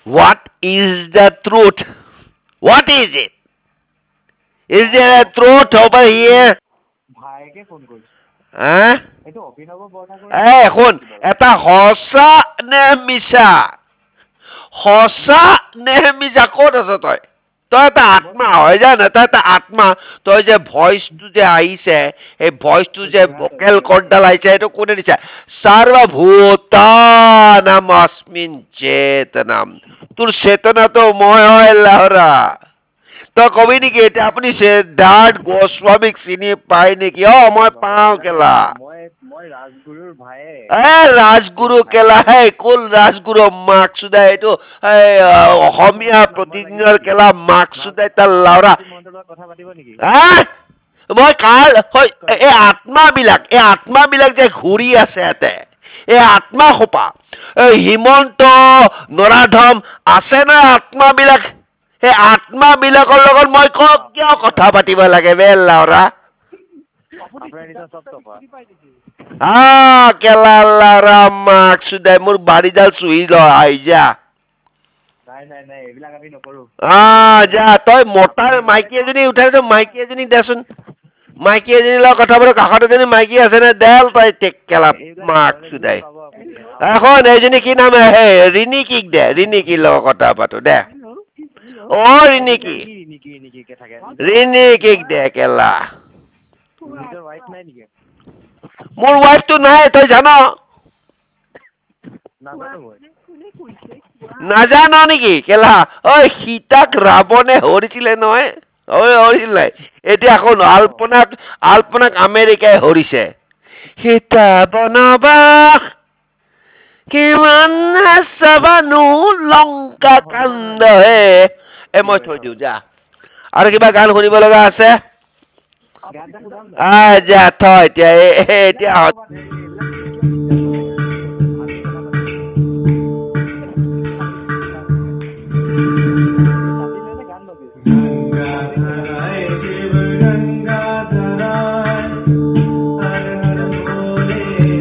What is the truth? What is it? Is there a truth over here? ভাইকে phone কৰিছো হা এইটো অভিনৱ বৰঠাকুৰৰ শুন এটা সঁচা নে মিছা সঁচা নে মিছা ক'ত আছ তই তই এটা আত্মা হয় জান তই এটা আত্মা তই যে ভইচটো যে আহিছে সেই ভইচটো যে ভকেল কৰ্ডডাল আহিছে সেইটো কোনে দিছে সৰ্বভূতানাম অস্মিন চেতনাম তোৰ চেতনাটো মই হয় লাহৰা তই কবি নেকি এতিয়া আপুনি সিদ্ধাৰ্থ গোস্বামীক চিনি পাই নেকি মই পাওঁ কেলা মই ৰাজগুৰুৰ ভায়ে ৰাজগুৰু কেলা কোন ৰাজগুৰু মাকচুদা এইটো অসমীয়া প্ৰতিদিনৰ কেলা মাকচুদাই তাৰ লাউৰা কথা পাতিব নেকি মই কাৰ এই আত্মাবিলাক যে ঘূৰি আছে ইয়াতে এই আত্মা সোপা হিমন্ত নৰাধম আছে না আত্মাবিলাক সেই আত্মাবিলাকৰ লগত মই কিয় কথা পাতিব লাগে বে লাউৰা কেলা লাউৰা মাকচুদাই মোৰ বাৰীডাল চুহি ল আহি যা যা তই মতাৰ মাইকী এজনী উঠাইছ মাইকী এজনী দেচোন মাইকী এজনীৰ লগত কথা পাতো কাষত এজনী মাইকী আছে নে দেল তই টেকেলা মাকচুদাই এখন এইজনী কি নাম ৰিণিকিক দে ৰিণিকিৰ লগত কথা পাতো দে ৰিণিকি ৰিণিকিক দে কেলা মোৰ ৱাইফটো নাই তই জান নাজান নেকি কেলা সীতাক ৰাৱণে হৰিছিলে নহয় হৰিছিল নাই এতিয়া এখন আল্পনাক আমেৰিকাই হৰিছে সীতা বনবাস কিমান চাবানো লংকা কাণ্ড মই থৈ দিওঁ যা আৰু কিবা গান শুনিব লগা আছে যা থ এতিয়া এতিয়া